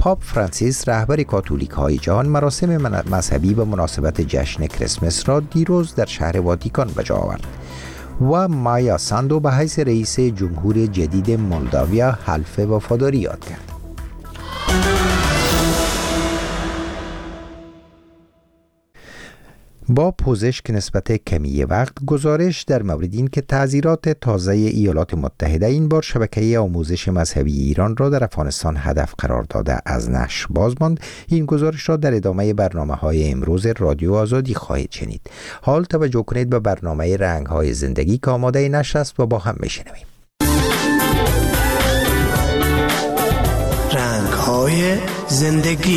پاپ فرانسیس رهبر کاتولیک های جهان مراسم مذهبی به مناسبت جشن کریسمس را دیروز در شهر واتیکان به جا آورد و مایا ساندو به حیث رئیس جمهور جدید مولداویا حلف وفاداری یاد کرد. با پوزش که نسبت کمی وقت گزارش در مورد این که تعزیرات تازه ایالات متحده این بار شبکه آموزش مذهبی ایران را در افغانستان هدف قرار داده از نشر باز ماند. این گزارش را در ادامه برنامه‌های امروز رادیو آزادی خواهید شنید. حال توجه کنید به برنامه رنگ‌های زندگی که آماده نشر است و با هم میشنویم. رنگ‌های زندگی.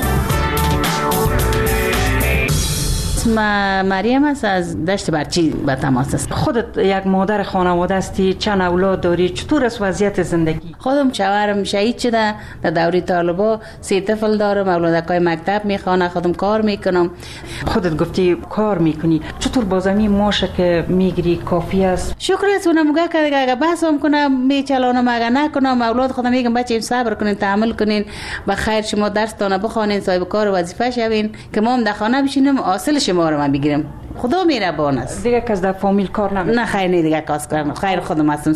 مریم است، از دشت برچی به تماس است. خودت یک مادر خانواده هستی، چند اولاد داری، چطور است وضعیت زندگی؟ خودم شوهرم شهید شده در دوره طالبا، 3 طفل دارم، اولادکای مکتب میخوانه، خودم کار میکنم. خودت گفتی کار میکنی، چطور بازمی ماشه که میگیری کافی است؟ شکر است اونم میگه که اگه بحثم کنم میچلانم، اگه نکنم اولاد خودم میگم بچه صبر کنین، تحمل کنین، به خیر شما درستانه بخونین، صاحب کار و وظیفه شوین که ما هم در خانه بشینیم حاصل شما رو من بگیرم. خدا مهربان است. دیگه کس در فامیل کار نمیکنه؟ نه خیر، نه دیگه کس کار. خیر خودم هستم.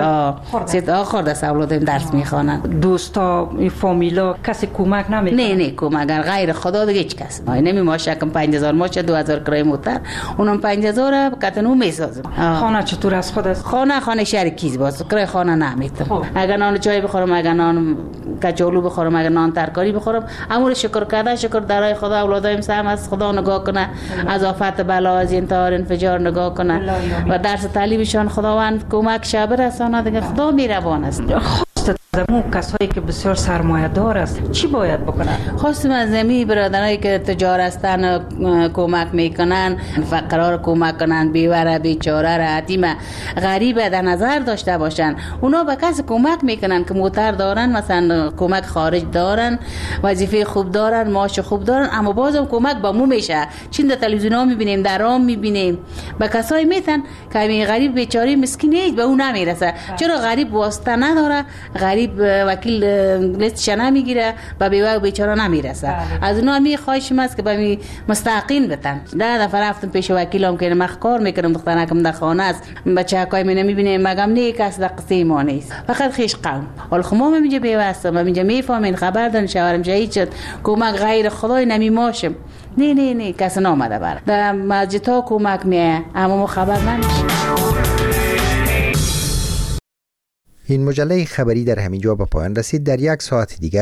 3 تا خورده است اولادم درس میخوانن. دوستا فامیلا کسی کمک نمیکنه؟ نه کمک غیر خدا دیگه هیچ کس. نمی ماشه کم 5000 ماشه 2000 کرایه موتر، اونم 5000 کتنو میسازم. خانه چطور است خودت؟ خانه شرکیز باز، کرایه خانه نمیتم. اگر نان چای بخورم، اگر نان کچالو بخورم، اگر نان ترکاری بخورم، امور شکر کرده، شکر درای خدا. اولادایم سم است، خدا نگاه کنه، از آفت بلا از انتحار انفجار نگاه کنه و درس تعلیمشان خداوند کمک شه برسانه. دیگه خدا مهربان است. مو کسایی که بسیار سرمایه دار است چی باید بکنن؟ خواستم از زمین برادرایی که تجار هستن کمک میکنن، فقرا رو کمک کنن، بیواره بیچاره را یتیم غریب در نظر داشته باشن. اونا به کسی کمک میکنن که موتر دارن، مثلا کمک خارج دارن، وظیفه خوب دارن، معاش خوب دارن، اما بازم کمک با مو میشه. چین در تلویزیون ها میبینیم، در رام میبینیم، به کسایی میتن که همین غریب بیچاره مسکین هیچ به اون نمیرسه. چرا غریب واسطه نداره، غریب وکیل لیستش نمیگیره، به بیوه و بیچاره نمیرسه. از اونا می خواهشم است که به مستحقین بتن. ده دفعه رفتم پیش وکیلم که من کار میکنم، دخترکم در خانه است، بچه کای می نمیبینه، مگم نه کس در قصه ما نیست، فقط خیش قوم. حال خما میگه بیوه هستم، میگه میفهمین خبر دارن شوهرم شهید شد، کمک غیر خدای نمیماشم. نه کس نامده بر در مسجد ها کمک میه، اما ما خبر نمیشه. این مجله خبری در همین جا به پایان رسید. در 1 ساعت دیگر